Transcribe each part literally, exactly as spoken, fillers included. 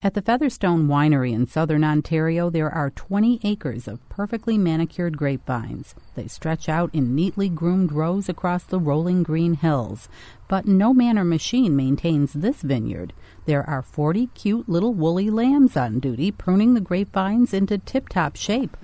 At the Featherstone Winery in southern Ontario, there are twenty acres of perfectly manicured grapevines. They stretch out in neatly groomed rows across the rolling green hills. But no man or machine maintains this vineyard. There are forty cute little woolly lambs on duty, pruning the grapevines into tip-top shape.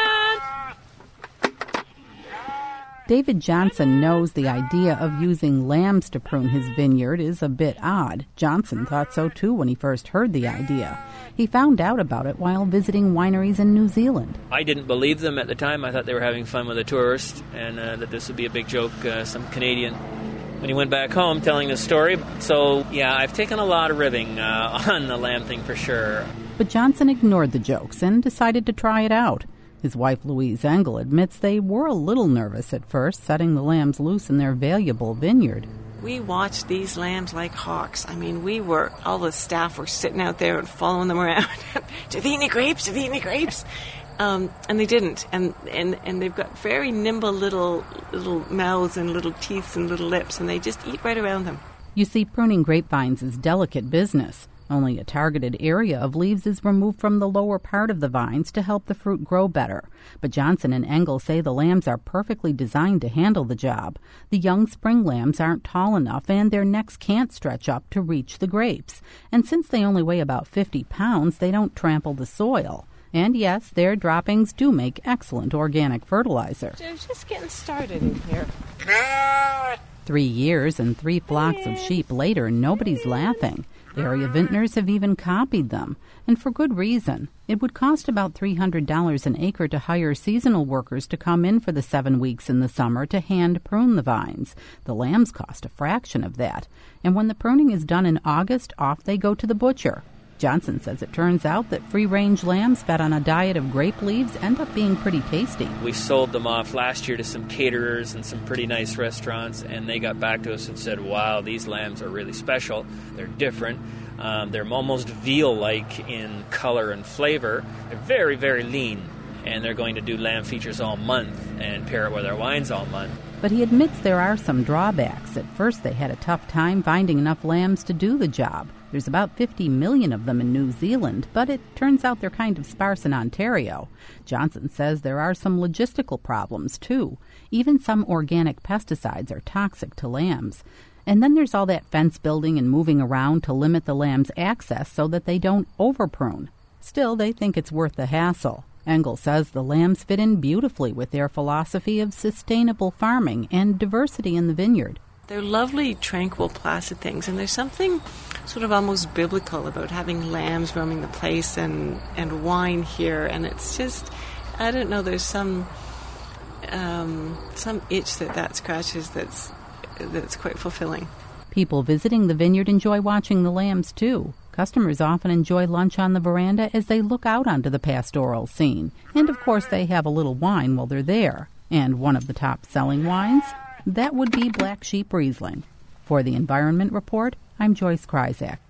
David Johnson knows the idea of using lambs to prune his vineyard is a bit odd. Johnson thought so too when he first heard the idea. He found out about it while visiting wineries in New Zealand. I didn't believe them at the time. I thought they were having fun with a tourist and uh, that this would be a big joke, uh, some Canadian. When he went back home telling the story. So, yeah, I've taken a lot of ribbing uh, on the lamb thing for sure. But Johnson ignored the jokes and decided to try it out. His wife, Louise Engel, admits they were a little nervous at first, setting the lambs loose in their valuable vineyard. We watched these lambs like hawks. I mean, we were, all the staff were sitting out there and following them around. Do they eat any grapes? Do they eat any grapes? Um, and they didn't. And, and, and they've got very nimble little, little mouths and little teeth and little lips, and they just eat right around them. You see, pruning grapevines is delicate business. Only a targeted area of leaves is removed from the lower part of the vines to help the fruit grow better. But Johnson and Engel say the lambs are perfectly designed to handle the job. The young spring lambs aren't tall enough and their necks can't stretch up to reach the grapes. And since they only weigh about fifty pounds, they don't trample the soil. And yes, their droppings do make excellent organic fertilizer. They're just getting started in here. Three years and three flocks of sheep later, nobody's laughing. Area vintners have even copied them, and for good reason. It would cost about three hundred dollars an acre to hire seasonal workers to come in for the seven weeks in the summer to hand prune the vines. The lambs cost a fraction of that, and when the pruning is done in August, off they go to the butcher. Johnson says it turns out that free-range lambs fed on a diet of grape leaves end up being pretty tasty. We sold them off last year to some caterers and some pretty nice restaurants, and they got back to us and said, wow, these lambs are really special. They're different. Um, they're almost veal-like in color and flavor. They're very, very lean, and they're going to do lamb features all month and pair it with our wines all month. But he admits there are some drawbacks. At first they had a tough time finding enough lambs to do the job. There's about fifty million of them in New Zealand, but it turns out they're kind of sparse in Ontario. Johnson says there are some logistical problems, too. Even some organic pesticides are toxic to lambs. And then there's all that fence building and moving around to limit the lambs' access so that they don't overprune. Still, they think it's worth the hassle. Engel says the lambs fit in beautifully with their philosophy of sustainable farming and diversity in the vineyard. They're lovely, tranquil, placid things, and there's something sort of almost biblical about having lambs roaming the place and, and wine here, and it's just, I don't know, there's some um, some itch that that scratches that's that's quite fulfilling. People visiting the vineyard enjoy watching the lambs, too. Customers often enjoy lunch on the veranda as they look out onto the pastoral scene. And, of course, they have a little wine while they're there. And one of the top-selling wines? That would be Black Sheep Riesling. For the Environment Report, I'm Joyce Kryzak.